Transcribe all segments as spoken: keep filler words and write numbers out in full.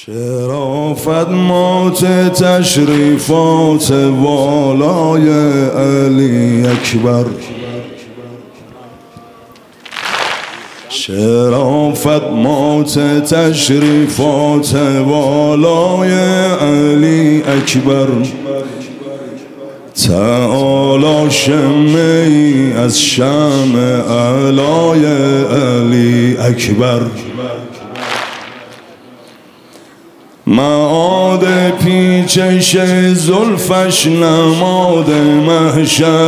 شرافت مات تشریفات والای علی اکبر، شرافت مات تشریفات والای علی اکبر، تعالی شمعی از شمع علای علی اکبر. معاد پیچش زلفش نماد محشر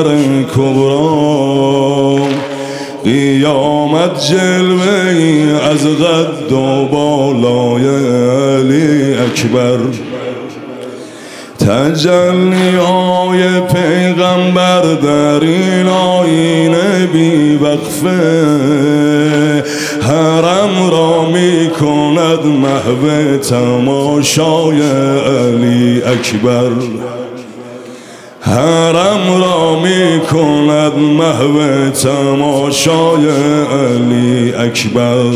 کبرا، قیامت جلوه‌ای از قد و بالای علی اکبر. تجلی های پیغمبر در این آینه بی وقفه، حرم را می کند محو تماشای علی اکبر، حرم را می کند محو تماشای علی اکبر.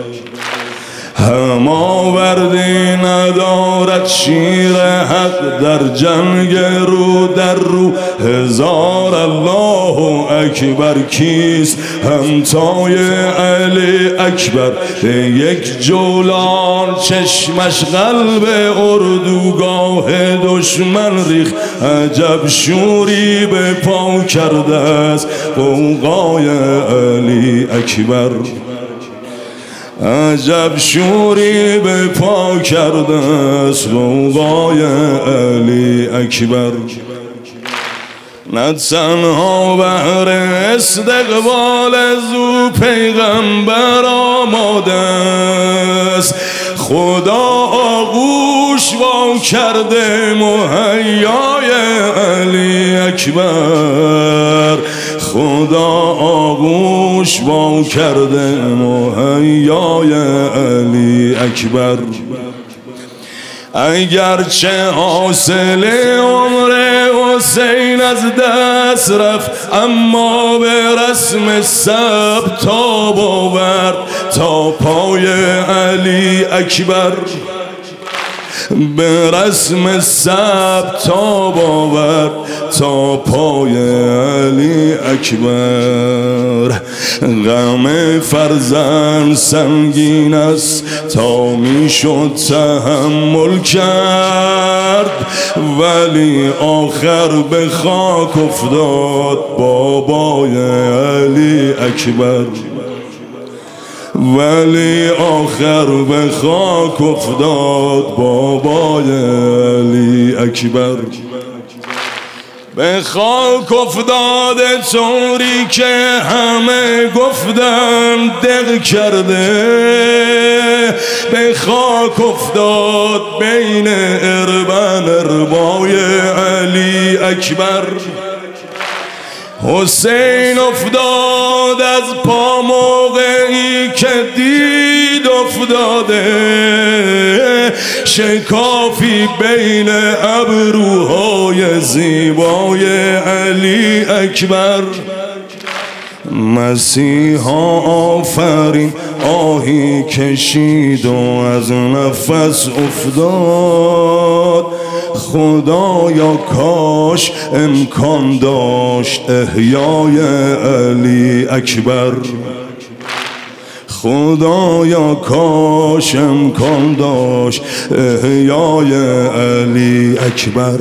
هم آوردی ندارد شیر حق در جنگ رو در رو، هزار الله اکبر کیست همتای علی اکبر. یک جولان چشمش قلب اردوگاه دشمن ریخ، عجب شوری به پا کرده است غوغای علی اکبر، عجب شوری به پا کرده است غوغای علی اکبر. نه تنها بهر استقبال از او پیغمبر آماده است، خدا آغوش وا کرده مهیای علی اکبر، خدا آغوش وا کرده مهیای علی اکبر. اگرچه حاصل عمر حسین از دست رفت، اما به رسم سب تاب آورد تا پای علی اکبر، به رسم سب تاب آورد تا پای علی اکبر. غم فرزند سنگین است تا میشد تحمل کرد، ولی آخر به خاک افتاد بابای علی اکبر، ولی آخر به خاک افتاد بابای علی اکبر. به خاک افتاده طوری که همه گفتن دق کرده، به خاک افتاد بین اربن اربای علی اکبر. حسین افتاد از پا موقعی که دید افتاده، شکافی بین ابروهای زیبای علی اکبر. مسیحا آفرین آهی کشید و از نفس افتاد، خدایا کاش امکان داشت احیای علی اکبر، خدایا کاش امکان داشت احیای علی اکبر.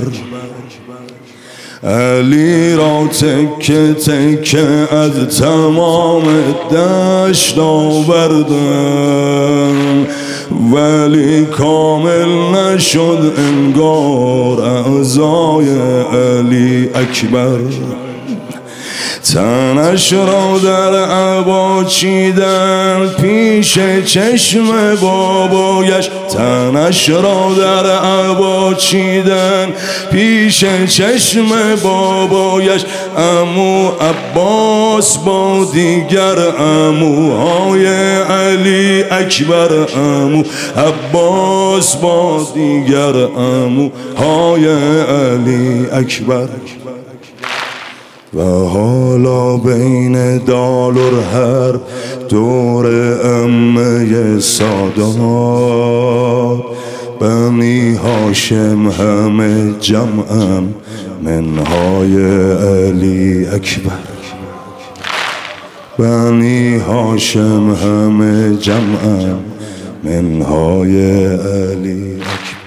علی را تکه تکه از تمام دشت آوردن، ولی کامل نشد انگار اعضای علی اکبر. تنش را در عبا چیدن پیش چشم بابایش، تنش را در عبا چیدن پیش چشم بابایش. عمو عباس با دیگر عموهای علی اکبر، عمو عباس با دیگر عموهای علی اکبر. و حالا بین دال و حرب دور امه سادات بنی هاشم همه جمعن منهای علی اکبر. بنی هاشم همه جمعن منهای علی اکبر.